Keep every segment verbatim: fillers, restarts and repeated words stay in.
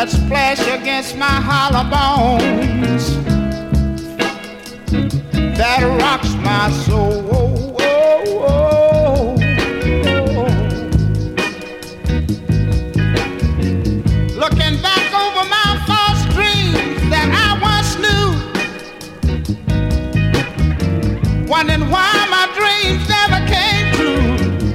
that splash against my hollow bones, that rocks my soul. Looking back over my false dreams that I once knew, wondering why my dreams never came true.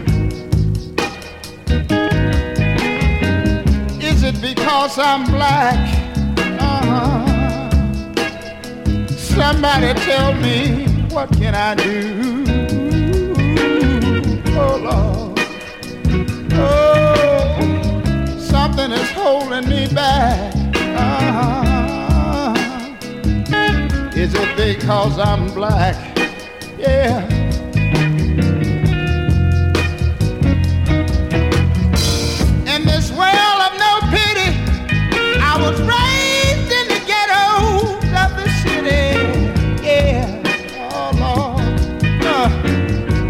Is it because I'm black? Uh-huh. Somebody tell me, what can I do? Oh Lord, oh, something is holding me back. Uh-huh. Is it because I'm black? Yeah. In this world of no pity, I was raised in the ghettos of the city. Yeah. Oh Lord. Uh.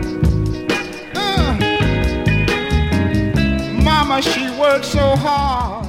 Uh. Mama, she worked so hard.